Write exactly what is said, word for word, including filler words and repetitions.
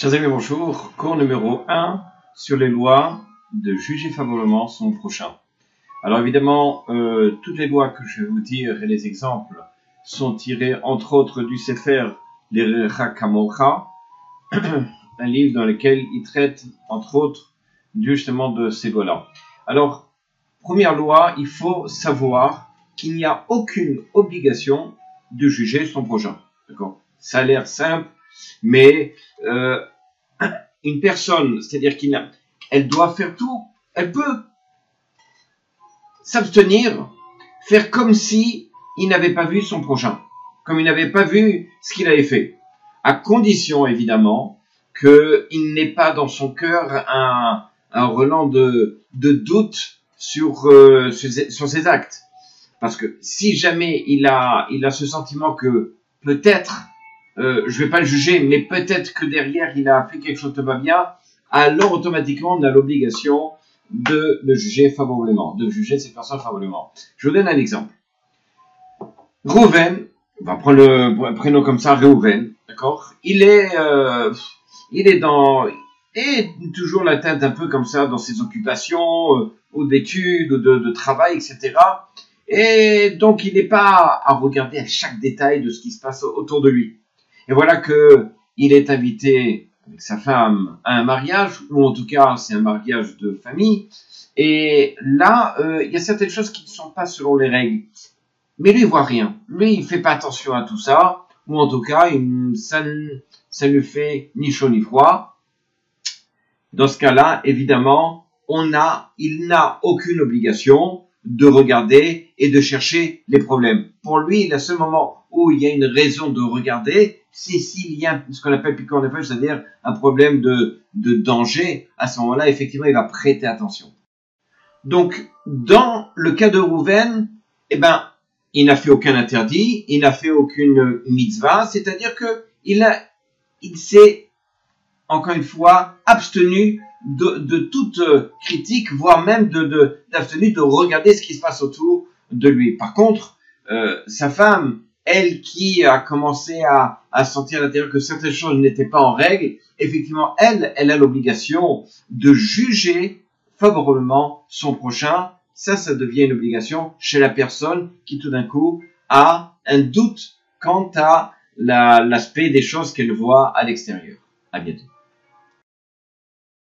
Chers amis, bonjour. Cours numéro un sur les lois de juger favorablement son prochain. Alors évidemment, euh, toutes les lois que je vais vous dire et les exemples sont tirés entre autres du Sefer l'Erecha Kamocha, un livre dans lequel il traite entre autres justement de ces lois-là. Alors, première loi, il faut savoir qu'il n'y a aucune obligation de juger son prochain. D'accord ? Ça a l'air simple, mais euh, une personne, c'est-à-dire qu'elle doit faire tout, elle peut s'abstenir, faire comme si il n'avait pas vu son prochain, comme il n'avait pas vu ce qu'il avait fait, à condition évidemment qu'il n'ait pas dans son cœur un, un relent de, de doute sur, euh, sur, sur ses actes. Parce que si jamais il a, il a ce sentiment que peut-être, euh, je vais pas le juger, mais peut-être que derrière il a fait quelque chose de pas bien, alors automatiquement on a l'obligation de le juger favorablement, de juger cette personne favorablement. Je vous donne un exemple. Reuven, on va prendre le prénom comme ça, Reuven, d'accord ? Il est, euh, il est dans, et toujours la tête un peu comme ça dans ses occupations, euh, ou d'études, ou de, de travail, et cetera. Et donc, il n'est pas à regarder à chaque détail de ce qui se passe autour de lui. Et voilà que il est invité avec sa femme à un mariage, ou en tout cas, c'est un mariage de famille. Et là, euh, il y a certaines choses qui ne sont pas selon les règles. Mais lui, il voit rien. Lui, il fait pas attention à tout ça, ou en tout cas, il, ça, ça ne fait ni chaud ni froid. Dans ce cas-là, évidemment, on a, il n'a aucune obligation de regarder et de chercher les problèmes. Pour lui, le seul moment où il y a une raison de regarder, c'est s'il y a ce qu'on appelle piquant de feuille, c'est-à-dire un problème de, de danger. À ce moment-là, effectivement, il va prêter attention. Donc, dans le cas de Reuven, eh ben, il n'a fait aucun interdit, il n'a fait aucune mitzvah, c'est-à-dire que il a, il s'est, encore une fois, abstenu de, de toute critique, voire même de, de, d'abstenu de regarder ce qui se passe autour de lui. Par contre, euh, sa femme, elle qui a commencé à, à sentir à l'intérieur que certaines choses n'étaient pas en règle, effectivement, elle, elle a l'obligation de juger favorablement son prochain. Ça, ça devient une obligation chez la personne qui tout d'un coup a un doute quant à la, l'aspect des choses qu'elle voit à l'extérieur. À bientôt.